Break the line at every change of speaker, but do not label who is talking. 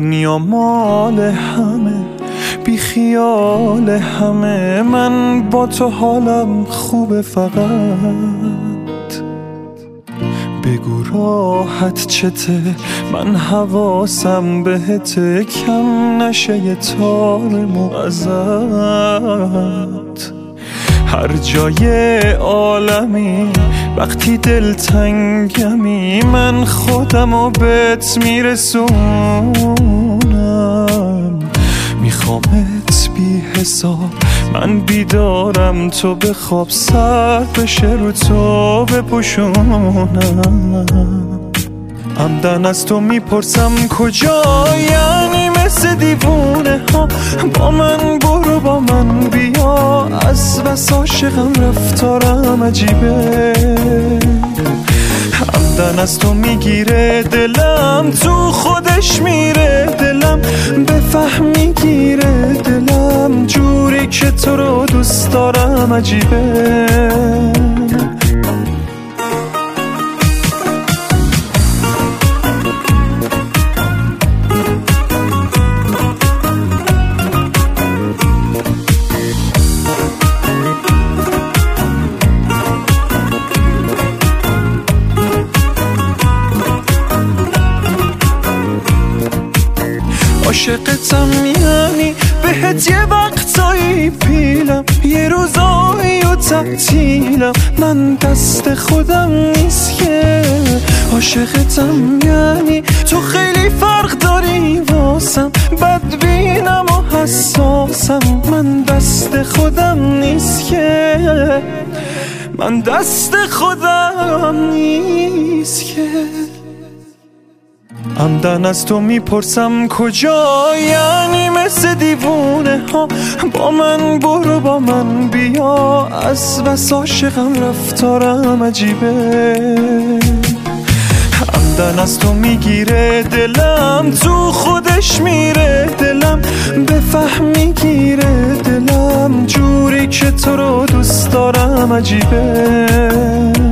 دنیا مال همه، بی خیال همه، من با تو حالم خوبه، فقط بگو راحت چته، من حواسم بهته، کم نشه یه تار مو ازت. هر جای عالمی وقتی دلتنگمی، من خودمو بهت میرسونم، میخوامت بی حساب، من بیدارم تو بخواب، سر بشه رو تو بپوشونم. عمدن از تو میپرسم کجا، یعنی مثل دیوونه ها با من برو با من بیا، از بس عاشقم رفتارم عجیبه. عمدن از تو میگیره دلم، تو خودش میره دلم، بفهم میگیره دلم، جوری که تو رو دوست دارم عجیبه. عاشقتم یعنی بهت یه وقتایی پیلم، یه روزایی و تعطیلم، من دست خودم نیست که. عاشقتم یعنی تو خیلی فرق داری واسم، بدبینم و حساسم، من دست خودم نیست که، من دست خودم نیست که. عمدن از تو میپرسم کجا، یعنی مثل دیوونه ها با من برو با من بیا، از بس عاشقم رفتارم عجیبه. عمدن از تو میگیره دلم، تو خودش میره دلم، بفهم میگیره دلم، جوری که تو رو دوست دارم عجیبه.